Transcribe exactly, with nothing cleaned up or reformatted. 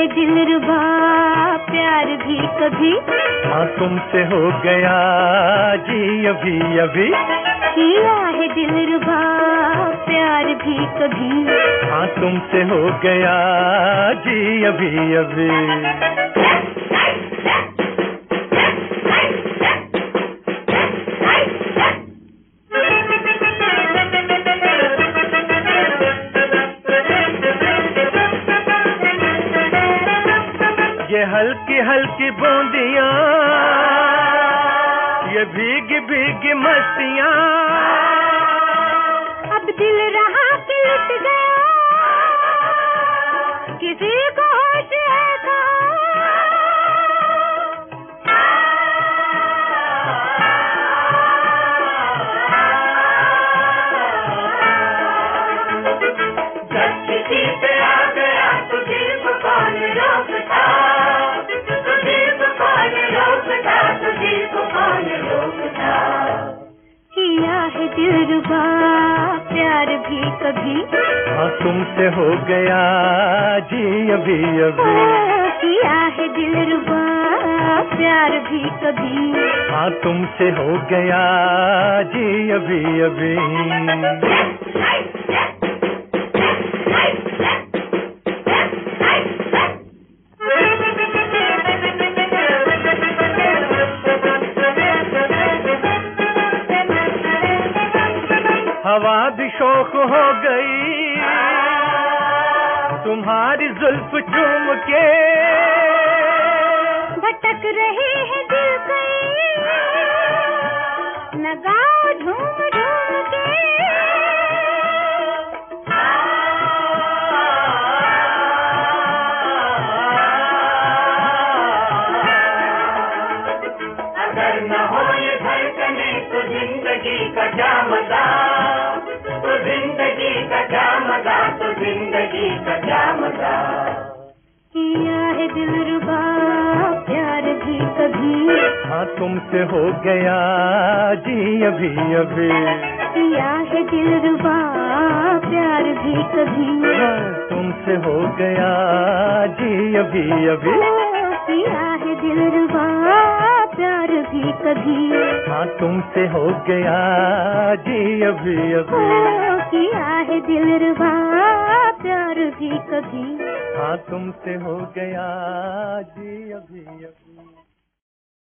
है दिलरुबा प्यार भी कभी, हाँ तुमसे हो गया जी अभी अभी। किया है दिलरुबा प्यार भी कभी, हाँ तुमसे हो गया जी अभी अभी। ये हल्की हल्की बूंदियां, ये भीगी भीगी मस्तियां, अब दिल रहा कि लुट गया, किसी को होश है जब किसी पे आ गया तुझे को कौन रोकता, तुझे को कौन रोकता, तुझे को कौन रोकता। किया है दिलरुबा प्यार भी कभी, हाँ तुमसे हो गया जी अभी अभी। किया है दिलरुबा प्यार भी कभी, हाँ तुमसे हो गया जी अभी अभी। हवा भी शौक हो गई तुम्हारी जुल्फ चूम के, भटक रहे हैं दिल कई लगाओ ढूंढ ढूंढ के। अगर न हो ये धड़कने तो जिंदगी का क्या मजा, तो जिंदगी का क्या मजा, तो जिंदगी का क्या मजा। किया है दिलरुबा प्यार भी कभी, हाँ तुमसे हो गया जी अभी अभी। किया है दिलरुबा प्यार भी कभी, हाँ तुमसे हो गया जी अभी अभी। किया है दिलरुबा प्यार भी कभी, हाँ तुमसे हो गया जी अभी अभी। किया है दिलरुबा प्यार भी कभी, हाँ तुमसे हो गया जी अभी अभी।